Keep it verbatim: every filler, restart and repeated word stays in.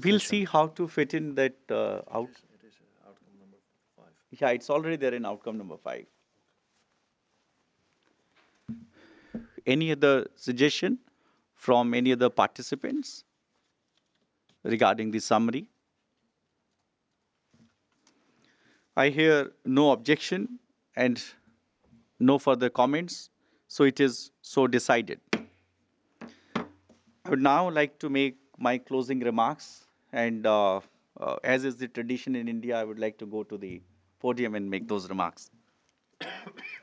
We'll session. see how to fit in that uh, out. Yeah, it's already there in outcome number five. Any other suggestion from any other participants regarding the summary? I hear no objection and no further comments, so it is so decided. I would now like to make my closing remarks, and uh, uh, as is the tradition in India, I would like to go to the podium and make those remarks.